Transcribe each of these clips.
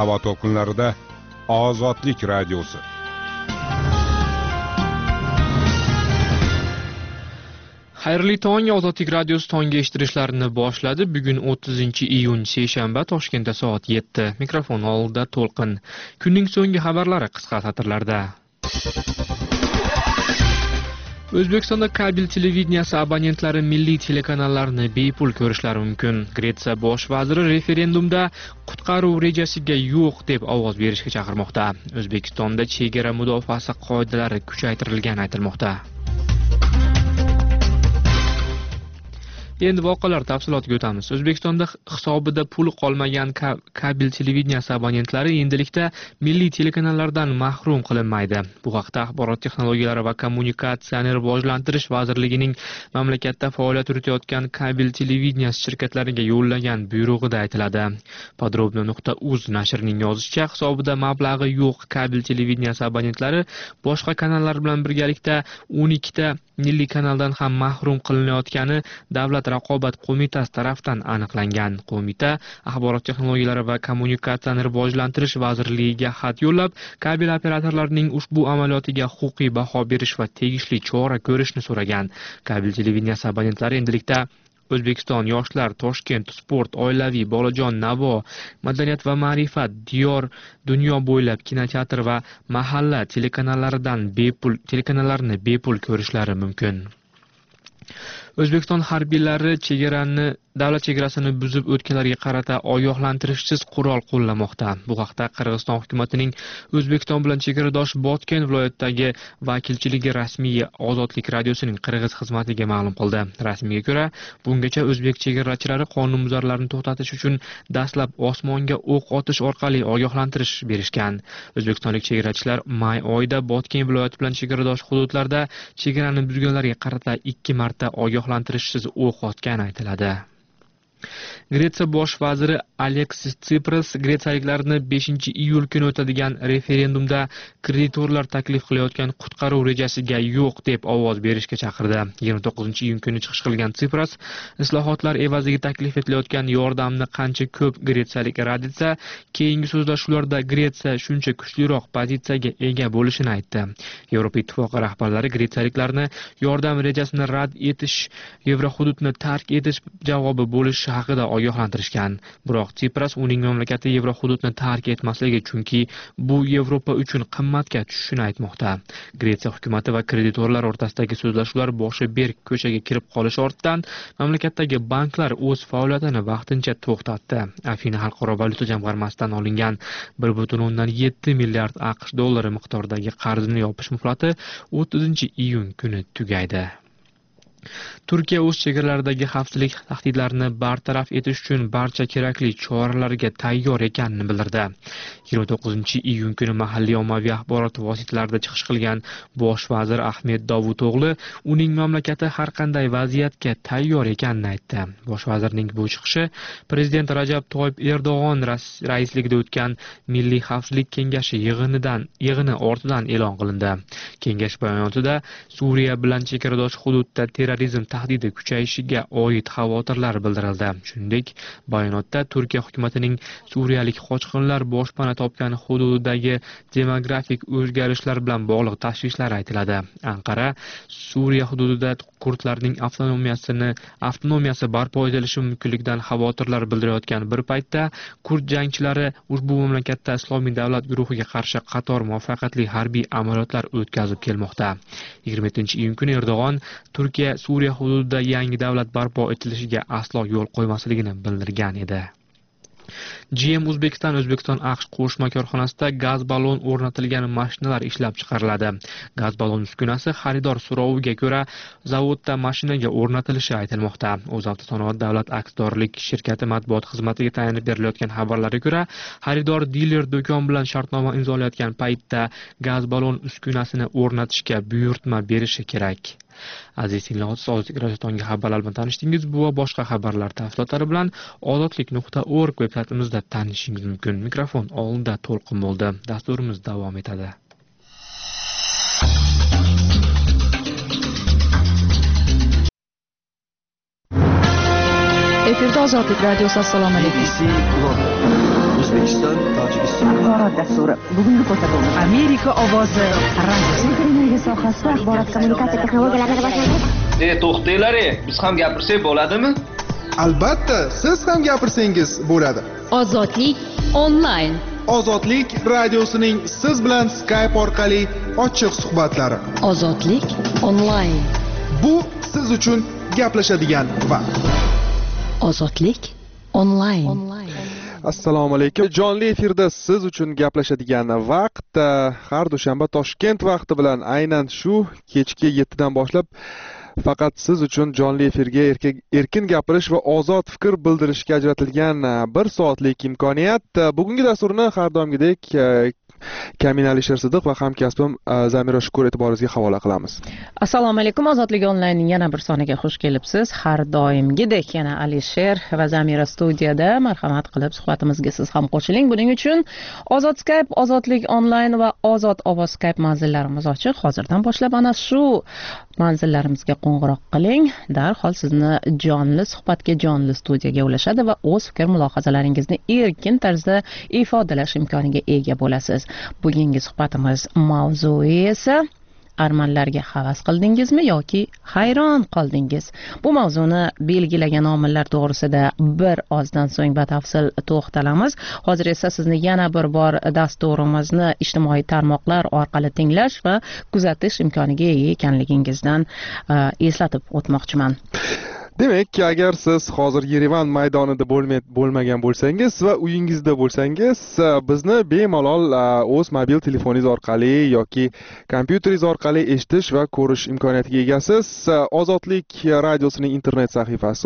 havo to'lqinlarida Ozodlik radiosi. Xayrli tong, Ozodlik radiosi tongi eshittirishlarini boshladi. Bugun 30-iyun seshanba, Toshkentda soat 7. Mikrofon oldida To'lqin. Kunning so'nggi xabarlari qisqa satrlarda. O'zbekistonda kabel televideniyasi abonentlari milliy telekanallarni bepul ko'rishlari mumkin. Gretsiya bosh vaziri referendumda qutqaruv rejasiga yo'q deb ovoz berishga chaqirmoqda. O'zbekistonda chegara mudofaasi qoidalari kuchaytirilgani aytilmoqda. Endi voqealar tafsilotiga o'tamiz. O'zbekistonda hisobida puli qolmagan kabel televideniyasi abonentlari endilikda milliy telekanallardan mahrum qilinmaydi. Bu haqda Axborot texnologiyalari va kommunikatsiyani rivojlantirish vazirligining mamlakatda faoliyat yuritayotgan kabel televideniyasi shirkatlariga yo'llagan buyrug'ida aytiladi. Podrobno.uz nashrining yozishicha, hisobida mablag'i yo'q kabel televideniyasi abonentlari boshqa kanallar bilan birgalikda 12 ta milliy kanaldan ham mahrum qilinayotgani Davlat raqobat qo'mitasi tomonidan aniqlangan. Qo'mita Axborot texnologiyalari va kommunikatsiyani rivojlantirish vazirligiga xat yo'llab, kabel operatorlarining ushbu amaliyotiga huquqiy baho berish va tegishli chora ko'rishni so'ragan. Kabel televideniyasi abonentlari endilikda O'zbekiston, Yoshlar, Toshkent, Sport, Oilaviy, Bolajon, Navo, Madaniyat va ma'rifat, Diyor, dunyo bo'ylab kinoteatr va mahalla telekanallarini bepul ko'rishlari mumkin. O'zbekiston harbiylari davlat chegarasini buzib o'tganlarga qarata ogohlantirishsiz qurol qo'llamoqda. Bu haqda Qirg'iziston hukumatining O'zbekiston bilan chegaradosh Botken viloyatidagi vakilchiligi rasmiy Ozodlik radiosining qirg'iz xizmatiga ma'lum qildi. Rasmiyga ko'ra, bungacha o'zbek chegarachilari qonunbuzarlarni to'xtatish uchun dastlab osmonga o'q otish orqali ogohlantirish berishgan. O'zbekistonlik chegarachilar may oyida Botken viloyati bilan chegaradosh hududlarda chegarani buzganlarga qarata 2 marta ogohlantirishsiz o'q otgani aytiladi. Gretsiya bosh vaziri Aleksis Tsipras Gretsiyaliklarni 5-iyul kuni o'tadigan referendumda kreditorlar taklif qilayotgan qutqaruv rejasiga yo'q deb ovoz berishga chaqirdi. 29-iyun kuni chiqish qilgan Tsipras islohotlar evaziga taklif etilayotgan yordamni qancha ko'p gretsiyalik rad etsa, keyingi so'zlashuvlarda Gretsiya shuncha kuchliroq pozitsiyaga ega bo'lishini aytdi. Yevropa Ittifoqi rahbarlari gretsiyaliklarni yordam rejasini rad etish, Yevrohududni tark etish javobi bo'lishi haqida ogohlantirishgan. Biroq Tsipras uning mamlakati Yevrohududni tark etmasligi, chunki bu Yevropa uchun qimmatga tushishini aytmoqda. Gretsiya hukumati va kreditorlar o'rtasidagi so'zlashuvlar boshi berk ko'chaga kirib qolish ortidan mamlakatdagi banklar o'z faoliyatini vaqtincha to'xtatdi. Afina Xalqaro valyuta jamg'armasidan olingan 1,7 milliard AQSh dollari miqdoridagi qarzni yopish muhlati 30-iyun kuni tugaydi. Turkiya o'z chegaralaridagi xavfsizlik tahdidlarini bartaraf etish uchun barcha kerakli choralarga tayyor ekanini bildirdi. 29-iyun kuni mahalliy ommaviy axborot vositalarida chiqish qilgan bosh vazir Ahmet Davuto'g'li uning mamlakati har qanday vaziyatga tayyor ekanini aytdi. Bosh vazirning bu chiqishi prezident Rajab Toyyib Erdo'g'on raisligida o'tgan Milliy xavfsizlik kengashi yig'ini ortidan e'lon qilindi. Kengash bayonotida Suriya bilan chegaradosh hududda terrorizm tahdidi kuchayishiga oid xavotirlar bildirildi. Shuningdek, bayonotda Turkiya hukumatining suriyalik qochqinlar boshpana topgan hududidagi demografik o'zgarishlar bilan bog'liq tashvishlari aytiladi. Anqara Suriya hududida kurdlarning avtonomiyasi barpo etilishi mumkinligidan xavotirlar bildirayotgan bir paytda kurd jangchilari ushbu mamlakatda Islomiy davlat guruhiga qarshi qator muvaffaqiyatli harbiy amaliyotlar o'tkazib kelmoqda. 27-iyun kuni Erdo'g'on Turkiya Suriya hududida yangi davlat barpo etilishiga aslo yo'l qo'ymasligini bildirgan edi. GM Uzbekistan AQSh qo'shma korxonasida gaz ballon o'rnatilgan mashinalar ishlab chiqariladi. Gaz ballon uskunasi xaridor so'roviga ko'ra zavodda mashinaga o'rnatilishi aytilmoqda. O'zavtosanoat davlat aksiyadorlik shirkati matbuot xizmatiga tayanib berilayotgan xabarlarga ko'ra, xaridor diler do'kon bilan shartnoma imzolayotgan paytda gaz ballon uskunasini o'rnatishga buyurtma berishi kerak. Aziz tinglovchi, Ozodlik radiotongi xabarlar bilan tanishdingiz. Bu va boshqa xabarlar tafsilotlari bilan ozodlik.org veb-saytimizda tanishishingiz mumkin. Mikrofon oldida To'lqin bo'ldi. Dasturimiz davom etadi. Efirde Ozodlik radiosi. Assalomu alaykum. O'zbekiston, Tojikiston. Axborot dasturi. Bugungi ko'rsatuvimiz Amerika ovozi radiosi. Televiziya sohasida axborot kommunikatsiya texnologiyalarini rivojlantirish. To'xtanglar, biz ham gapirsak bo'ladimi? Albatta, siz ham gapirsangiz bo'ladi. Ozodlik onlayn. Ozodlik radiosining siz bilan Skype orqali ochiq suhbatlari. Ozodlik onlayn. Bu siz uchun gaplashadigan vaqt. Ozodlik onlayn. Assalomu alaykum. Jonli efirda siz uchun gaplashadigan vaqt har dushanba Toshkent vaqti bilan aynan shu kechki 7 dan boshlab faqat siz uchun jonli efirga erkin gapirish va ozod fikr bildirishga ajratilgan 1 soatlik imkoniyat. Bugungi dasturni har doimgidek Kamin Alisher Sidiq va hamkasbim Zamira Shukur e'tiboringizga havola qilamiz. Assalomu alaykum. Ozodlik onlaynning yana bir soniga xush kelibsiz. Har doimgidek yana Alisher va Zamira studiyada. Marhamat qilib suhbatimizga siz ham qo'shiling. Buning uchun Ozod Skype, Ozodlik onlayn va Ozod ovoz Skype manzillarimiz ochiq. Hozirdan boshlab ana shu manzillarimizga qo'ng'iroq qiling. Darhol sizni jonli suhbatga, jonli studiyaga ulashadi va o'z fikr mulohazalaringizni erkin tarzda ifodalash imkoniga ega bo'lasiz. Bugungi suhbatimiz mavzui esa armanlarga havas qildingizmi yoki hayron qoldingiz? Bu mavzuni belgilagan omillar to'g'risida bir ozdan so'ng batafsil to'xtalamiz. Hozir esa sizni yana bir bor dasturimizni ijtimoiy tarmoqlar orqali tinglash va kuzatish imkoniga ega ekanligingizdan eslatib o'tmoqchiman. Demak, agar siz hozir Yerevan maydonida bo'lmagan bo'lsangiz va uyingizda bo'lsangiz, bizni bemalol o'z mobil telefoningiz orqali yoki kompyuteringiz orqali eshitish va ko'rish imkoniyatiga egasiz. Ozodlik radiosining internet sahifasi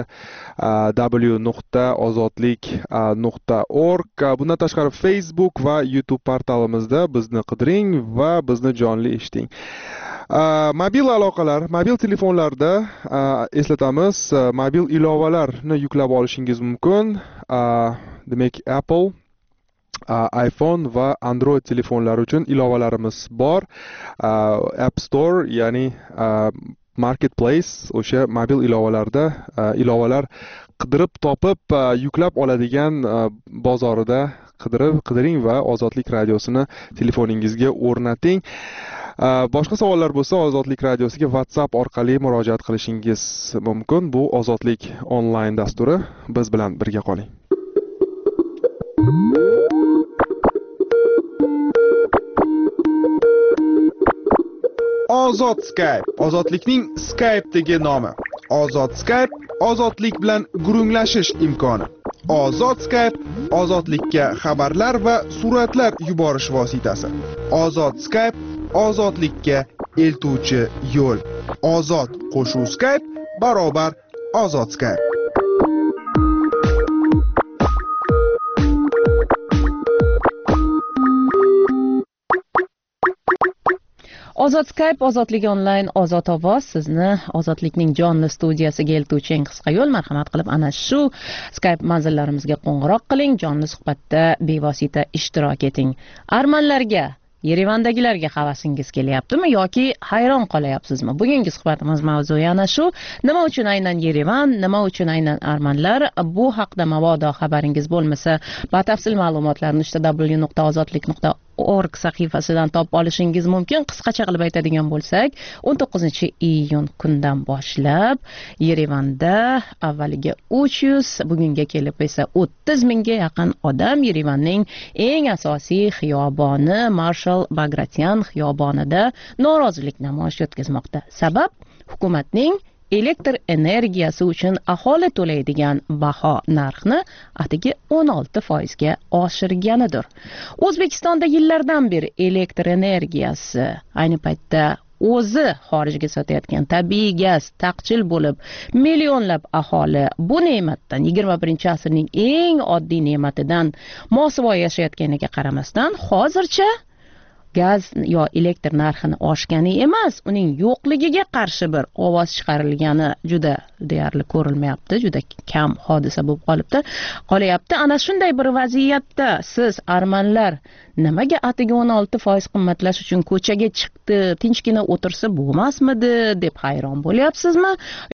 www.ozodlik.org. Bundan tashqari Facebook va YouTube portalimizda bizni qidiring va bizni jonli eshiting. Mobil aloqalar, mobil telefonlarda eslatamiz, mobil ilovalarni yuklab olishingiz mumkin. Demak, Apple, iPhone va Android telefonlari uchun ilovalarimiz bor. App Store, ya'ni Marketplace, o'sha mobil ilovalarda ilovalar qidirib topib yuklab oladigan bozorida qidiring va Ozodlik radiosini telefoningizga o'rnating. Boshqa savollar bo'lsa, Ozodlik radiosiga WhatsApp orqali murojaat qilishingiz mumkin. Bu Ozodlik onlayn dasturi. Biz bilan birga qoling. Ozod Skype, ozodlikning Skype'dagi nomi. Ozod Skype, ozodlik bilan gurunglashish imkoni. Ozod Skype, ozodlikka xabarlar va suratlar yuborish vositasi. Ozod Skype, ozodlikka eltuvchi yo'l. Ozod qo'shuv Skype barobar Ozod Skype. Ozod Skype, Ozodlik onlayn, Ozod ovoz sizni Ozodlikning jonli studiyasiga eltuvchi eng qisqa yo'l. Marhamat qilib ana shu Skype manzillarimizga qo'ng'iroq qiling, jonli suhbatda bevosita ishtirok eting. Armanlarga, Yerevandagilarga havasingiz kelyaptimi yoki hayron qolyapsizmi? Bugungi suhbatimiz mavzui ana shu. Nima uchun aynan Yerevan, nima uchun aynan armanlar? Bu haqda mabodo xabaringiz bo'lmasa, batafsil ma'lumotlarni www.ozodlik.org sahifasidan topib olishingiz mumkin. Qisqacha qilib aytadigan bo'lsak, 19-iyun kundan boshlab Yerevanda avvaliga 300, bugunga kelib esa 30 mingga yaqin odam Yerevanning eng asosiy xiyoboni Marshal Bagratyan xiyobonida norozilik namoyishi o'tkazmoqda. Sabab hukumatning elektr energiyasi uchun aholi to'laydigan baho narxni atigi 16% ga oshirganidir. O'zbekistonda yillardan beri elektr energiyasi ayni paytda o'zi xorijga sotayotgan tabiiy gaz taqchil bo'lib, millionlab aholi bu ne'matdan 21-asrning eng oddiy ne'matidan mosuvo yashayotganiga qaramasdan hozircha gaz yo elektr narxini oshgani emas, uning yo'qligiga qarshi bir ovoz chiqarilgani juda deyarli ko'rilmayapti, juda kam hodisa bo'lib qolyapti. Ana shunday bir vaziyatda siz armanlar nimaga atigi 16% qimmatlash uchun ko'chaga chiqdi, tinchgina o'tirsa bo'lmasmidi deb hayron bo'lyapsizmi?